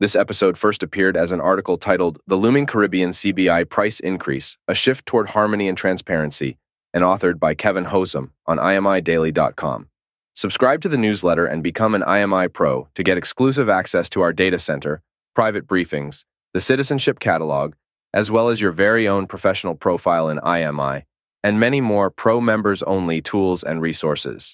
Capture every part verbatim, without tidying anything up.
This episode first appeared as an article titled The Looming Caribbean C B I Price Increase, A Shift Toward Harmony and Transparency, and authored by Kevin Hosum on I M I daily dot com. Subscribe to the newsletter and become an I M I Pro to get exclusive access to our data center, private briefings, the citizenship catalog, as well as your very own professional profile in I M I, and many more pro members-only tools and resources.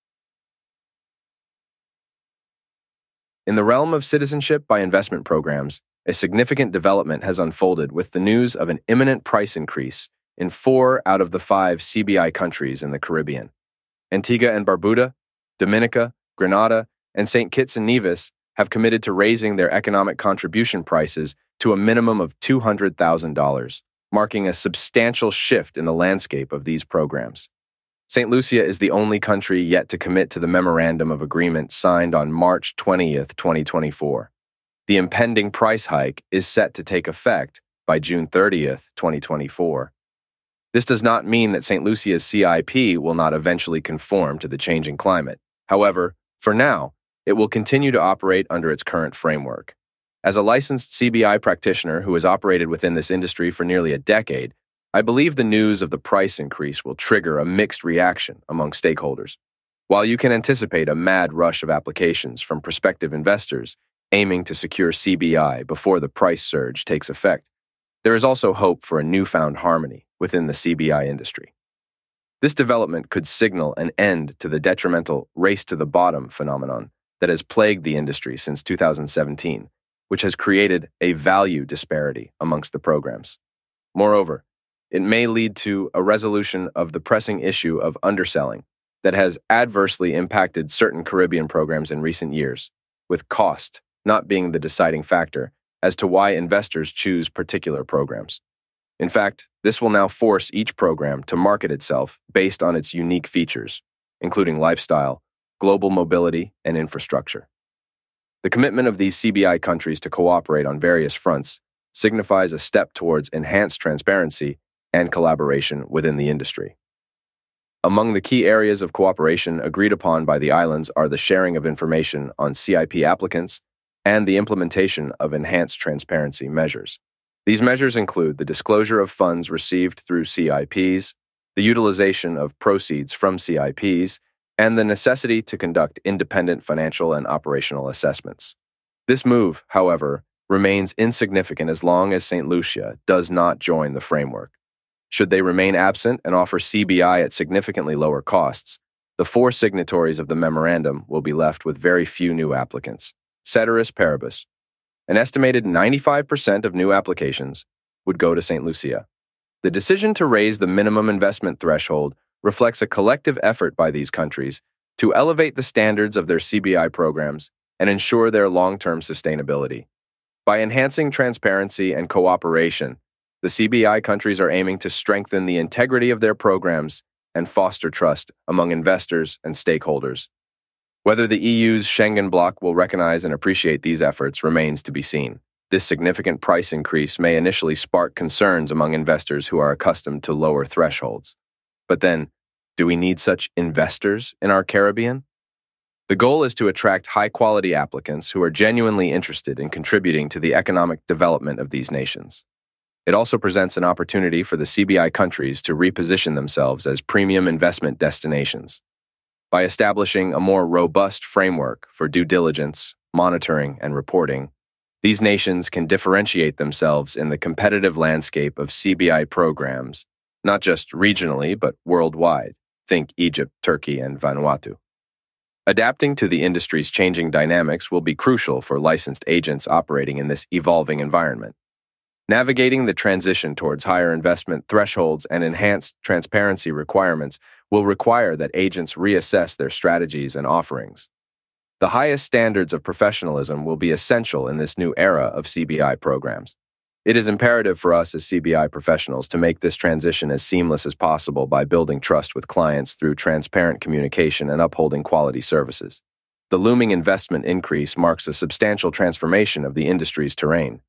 In the realm of citizenship by investment programs, a significant development has unfolded with the news of an imminent price increase in four out of the five C B I countries in the Caribbean. Antigua and Barbuda, Dominica, Grenada, and Saint Kitts and Nevis have committed to raising their economic contribution prices to a minimum of two hundred thousand dollars, marking a substantial shift in the landscape of these programs. Saint Lucia is the only country yet to commit to the Memorandum of Agreement signed on March twentieth, twenty twenty-four. The impending price hike is set to take effect by June thirtieth, twenty twenty-four. This does not mean that Saint Lucia's C I P will not eventually conform to the changing climate. However, for now, it will continue to operate under its current framework. As a licensed C B I practitioner who has operated within this industry for nearly a decade, I believe the news of the price increase will trigger a mixed reaction among stakeholders. While you can anticipate a mad rush of applications from prospective investors aiming to secure C B I before the price surge takes effect, there is also hope for a newfound harmony within the C B I industry. This development could signal an end to the detrimental race to the bottom phenomenon that has plagued the industry since two thousand seventeen, which has created a value disparity amongst the programs. Moreover, it may lead to a resolution of the pressing issue of underselling that has adversely impacted certain Caribbean programs in recent years, with cost not being the deciding factor as to why investors choose particular programs. In fact, this will now force each program to market itself based on its unique features, including lifestyle, global mobility, and infrastructure. The commitment of these C B I countries to cooperate on various fronts signifies a step towards enhanced transparency and collaboration within the industry. Among the key areas of cooperation agreed upon by the islands are the sharing of information on C I P applicants and the implementation of enhanced transparency measures. These measures include the disclosure of funds received through C I Ps, the utilization of proceeds from C I Ps, and the necessity to conduct independent financial and operational assessments. This move, however, remains insignificant as long as Saint Lucia does not join the framework. Should they remain absent and offer C B I at significantly lower costs, the four signatories of the memorandum will be left with very few new applicants. Ceteris paribus, an estimated ninety-five percent of new applications would go to Saint Lucia. The decision to raise the minimum investment threshold reflects a collective effort by these countries to elevate the standards of their C B I programs and ensure their long-term sustainability. By enhancing transparency and cooperation, the C B I countries are aiming to strengthen the integrity of their programs and foster trust among investors and stakeholders. Whether the E U's Schengen bloc will recognize and appreciate these efforts remains to be seen. This significant price increase may initially spark concerns among investors who are accustomed to lower thresholds. But then, do we need such investors in our Caribbean? The goal is to attract high-quality applicants who are genuinely interested in contributing to the economic development of these nations. It also presents an opportunity for the C B I countries to reposition themselves as premium investment destinations. By establishing a more robust framework for due diligence, monitoring, and reporting, these nations can differentiate themselves in the competitive landscape of C B I programs, not just regionally, but worldwide. Think Egypt, Turkey, and Vanuatu. Adapting to the industry's changing dynamics will be crucial for licensed agents operating in this evolving environment. Navigating the transition towards higher investment thresholds and enhanced transparency requirements will require that agents reassess their strategies and offerings. The highest standards of professionalism will be essential in this new era of C B I programs. It is imperative for us as C B I professionals to make this transition as seamless as possible by building trust with clients through transparent communication and upholding quality services. The looming investment increase marks a substantial transformation of the industry's terrain.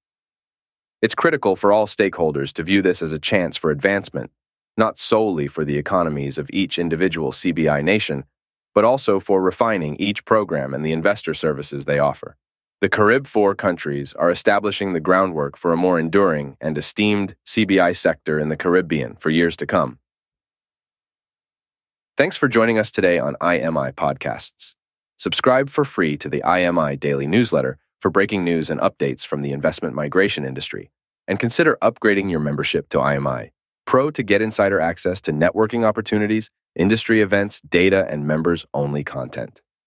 It's critical for all stakeholders to view this as a chance for advancement, not solely for the economies of each individual C B I nation, but also for refining each program and the investor services they offer. The Carib Four countries are establishing the groundwork for a more enduring and esteemed C B I sector in the Caribbean for years to come. Thanks for joining us today on I M I Podcasts. Subscribe for free to the I M I Daily Newsletter for breaking news and updates from the investment migration industry, and consider upgrading your membership to I M I Pro to get insider access to networking opportunities, industry events, data, and members-only content.